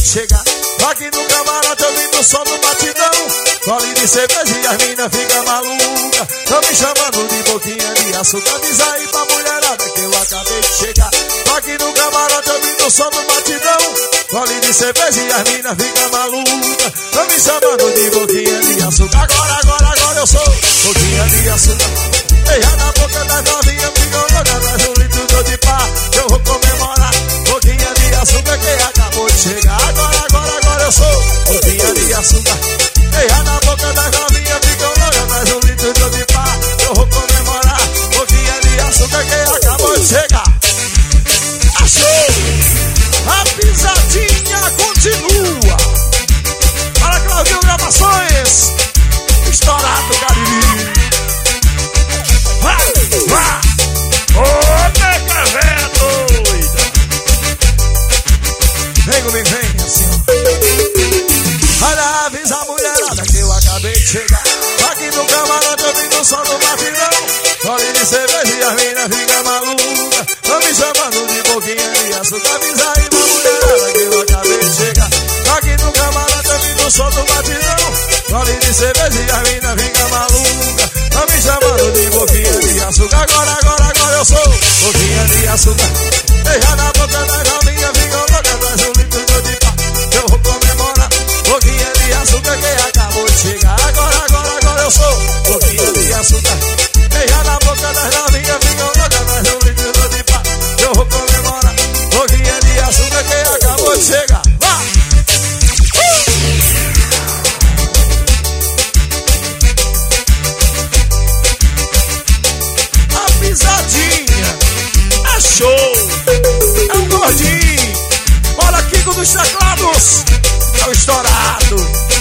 de chegar. Aqui no camarote ouvindo o som do batidão. Gole de cerveja e as minas ficam malucas. Tão me chamando de boquinha de açúcar. Diz aí pra mulherada que eu acabei de chegar. Aqui no camarote ouvindo o som do batidão. Gole de cerveja e as minas ficam malucas. Tão me chamando de boquinha de açúcar. Agora eu sou boquinha de açúcar. Beija na boca das novinhas, ficam loucas. Traz um litro de pá, eu vou comemorar. Boquinha de açúcar que acabou de chegar. Agora eu sou boquinha de açúcar. Beija na boca das novinhas, ficam loucas. Traz um litro de pá, eu vou comemorar. Boquinha de açúcar que acabou de chegar. Achou! A pisadinha continua. Para Claudinho Gravações, estourado Cariri. Vai! Ô, nega véia doida! Vem assim, ó. Olha, avisa a mulherada que eu acabei de chegar. Aqui no camarote eu vim no som do batidão. Gole de cerveja e as minas ficam malucas. Tão me chamando de boquinha de açúcar. Avisa aí pra mulherada que eu acabei de chegar. Aqui no camarote eu vim no som do batidão. Gole de cerveja e as minas ficam malucas. Tão me chamando de boquinha de açúcar. Agora eu sou boquinha de açúcar. Beija na boca das novinhas, ficam loucas. Traz um litro de pá, eu vou comemorar. Boquinha de açúcar que acabou de chegar. Agora eu sou boquinha de açúcar. Beija na boca das novinhas, ficam loucas. Traz um litro de pá, eu vou comemorar. Boquinha de açúcar que acabou de chegar. Vá! A pisadinha é show. É um gordinho. Olha aqui com os teclados. É o estourado.